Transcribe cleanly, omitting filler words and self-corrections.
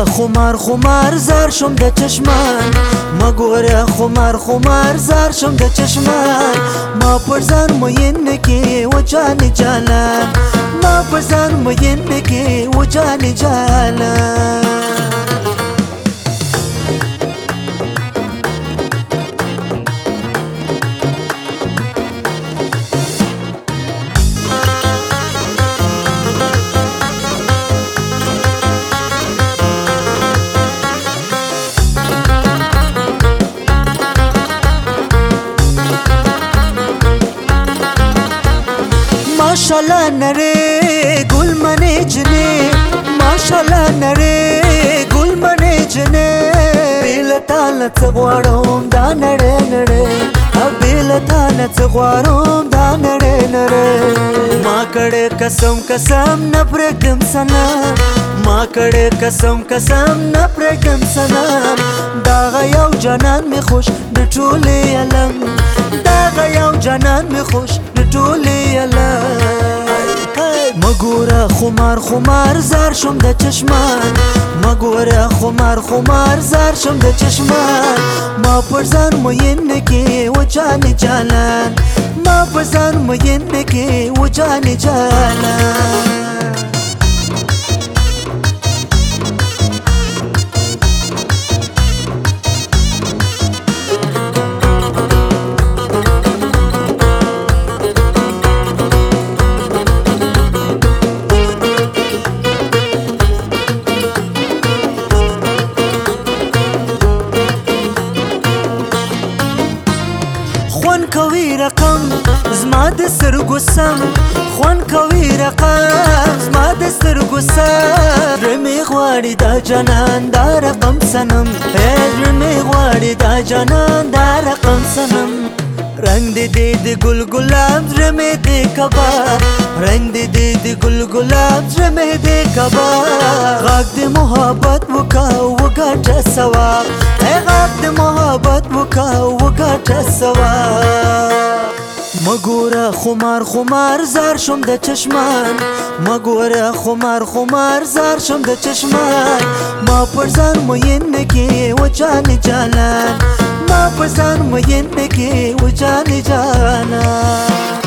خمار خمار زار شم د چشمان مګوره خمار خمار زار شم د چشمان ما پر ځان مین کې و جان جانان ما پر ځان مین کې و جان جانان माशाल्लाह नरे गुल मने जने माशाल्लाह नरे गुल मने जने बेलताल तगवारोम दा नरे नरे बेलताल तगवारोम दा नरे नरे मा कड़े कसम कसम न प्रेगम सना मा कड़े कसम कसम न प्रेगम सना دا غياو جنان می خوش د ټوله علم دا غياو جنان می خوش د ټوله علم مګوره خمار خمار زار شم د چشمان مګوره خمار خمار زار شم د چشمان ما پر ځان مین کې و جان جانان ما پر ځان مین کې و جان جانان خوان کوي رقم زما د سترګو سم خوان کوي رقم زما د سترګو سم رمې غواړي دا جانان دا رقم سنم رمې غواړي دا جانان دا رقم سنم رنگ دې د ګل ګلاب رمې دې کبا رنگ دې د ګل ګلاب رمې دې کبا غاګ د محبت وکا وګټه ثواب غاګ د محبت وکا وګټه ثواب مګوره خمار خمار زار شم د چشمان مګوره خمار خمار زار شم د چشمان ما پر ځان مین کې و جان جانان ما پر ځان مین کې و جان جانان